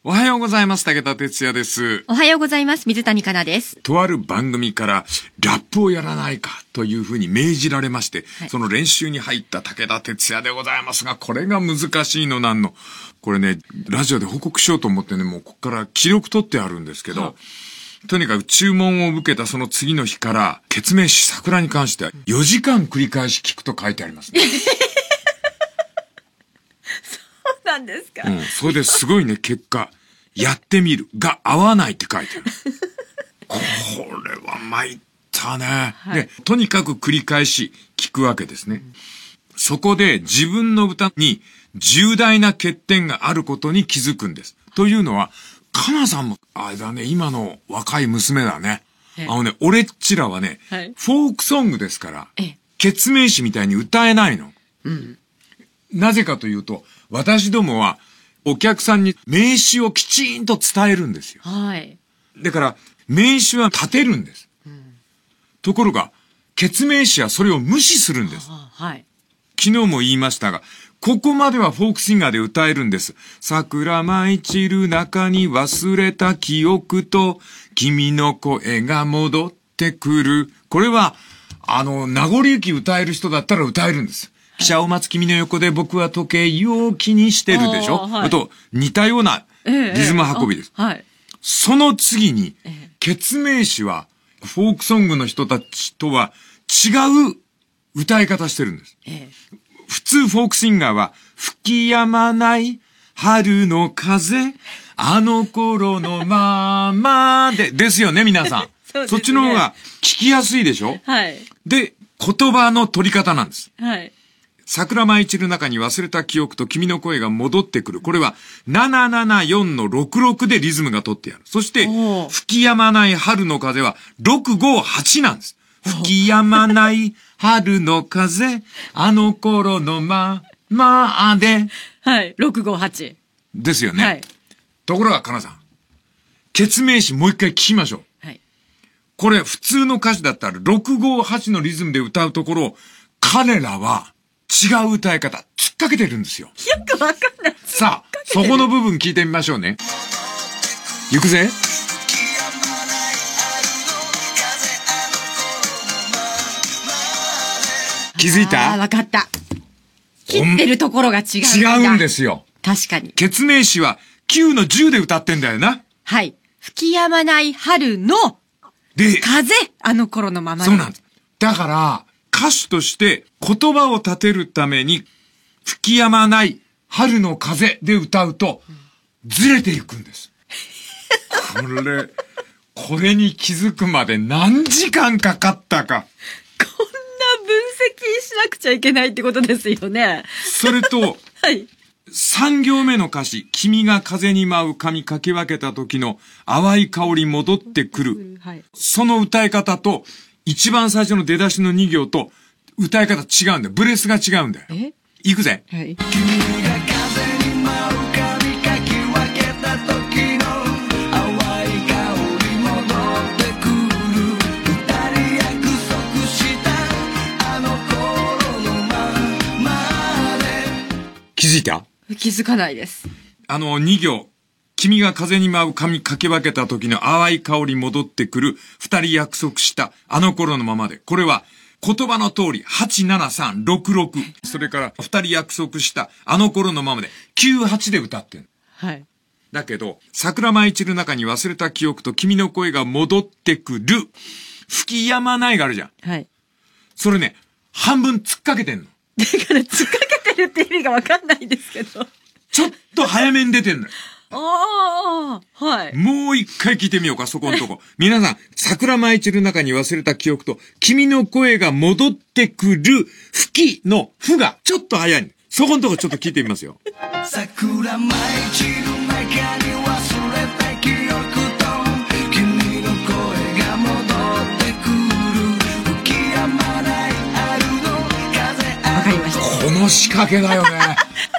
おはようございます。武田哲也です。 おはようございます。水谷香奈です。 とある番組からラップをやらないかというふうに命じられまして、その練習に入った武田哲也でございますが、これが難しいのなんの。これね、ラジオで報告しようと思ってね、もうここから記録取ってあるんですけど、とにかく注文を受けたその次の日から、ケ名詞桜に関しては4時間繰り返し聞くと書いてありますね。 そうなんですか。 それですごいね、結果、やってみるが合わないって書いてある。これは参ったね、で、とにかく繰り返し聞くわけですね。そこで自分の歌に重大な欠点があることに気づくんです。というのは、かなさんも、あれだね、今の若い娘だね。俺っちらはね、フォークソングですから、ケ名詞みたいに歌えないの。なぜかというと、私どもは、お客さんに名詞をきちんと伝えるんですよ。だから、名詞は立てるんです。ところが、ケ名詞はそれを無視するんです。昨日も言いましたが、ここまではフォークシンガーで歌えるんです。桜舞い散る中に忘れた記憶と、君の声が戻ってくる。これは、名残雪歌える人だったら歌えるんです。汽車を待つ君の横で僕は時計を気にしてるでしょ、と似たようなリズム運びです。その次に、ケ名詞はフォークソングの人たちとは違う歌い方してるんです。普通フォークシンガーは吹き止まない春の風、あの頃のままですよね、皆さん。そっちの方が聞きやすいでしょ。で、言葉の取り方なんです。桜舞い散る中に忘れた記憶と君の声が戻ってくる。これは774の66でリズムが取ってある。そして、吹き止まない春の風は658なんです。吹き止まない春の風、あの頃のまで。 658。 ですよね。ところが、かなさん。ケ名詞もう一回聞きましょう。これ、普通の歌詞だったら658のリズムで歌うところを、彼らは、違う歌い方、突っかけてるんですよ。 よくわかんない。 さあ、そこの部分聞いてみましょうね。行くぜ。気づいた？ わかった。切ってるところが違う。 違うんですよ。 確かに。 ケ名詞は9の10で歌ってんだよな。 吹き止まない春の風、あの頃のままで。 そうなんです。だから、歌手として言葉を立てるために吹き止まない春の風で歌うとずれていくんです。これに気づくまで何時間かかったか。 こんな分析しなくちゃいけないってことですよね。 それと、3行目の歌詞、君が風に舞う髪かき分けた時の淡い香り戻ってくる。その歌い方と、一番最初の出だしの2行と歌い方違うんだよ。ブレスが違うんだよ。いくぜ。君が風に舞う髪かき分けた時の淡い香り戻ってくる。二人約束したあの頃のまで。気づいた？ 気づかないです。 2行。君が風に舞う髪かき分けた時の淡い香り戻ってくる。二人約束したあの頃のままで。これは言葉の通り87366。それから二人約束したあの頃のままで98で歌ってん。だけど、桜舞い散る中に忘れた記憶と君の声が戻ってくる。吹き止まないがあるじゃん。それね、半分突っかけてんの。 だから突っかけてるって意味がわかんないんですけど。 ちょっと早めに出てんのよ。もう一回聞いてみようか、そこのとこ。皆さん、桜舞い散る中に忘れた記憶と、君の声が戻ってくる、吹きのふが、ちょっと早い。そこのとこちょっと聞いてみますよ。桜舞い散る中に忘れた記憶と、君の声が戻ってくる、吹き止まない春の風。 わかりました。 この仕掛けだよね。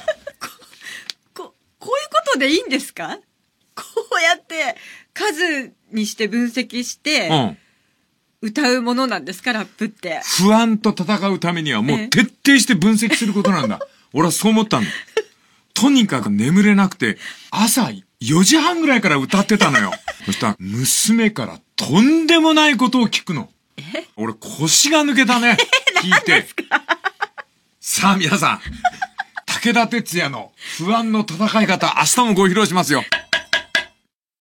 こういうことでいいんですか？こうやって数にして分析して、歌うものなんですか、ラップって。 不安と戦うためにはもう徹底して分析することなんだ。俺はそう思ったんだ。とにかく眠れなくて、朝 4時半ぐらいから歌ってたのよ。そしたら、娘からとんでもないことを聞くの。俺腰が抜けたね。聞いて。さあ皆さん、武田鉄矢の不安の戦い方、明日もご披露しますよ。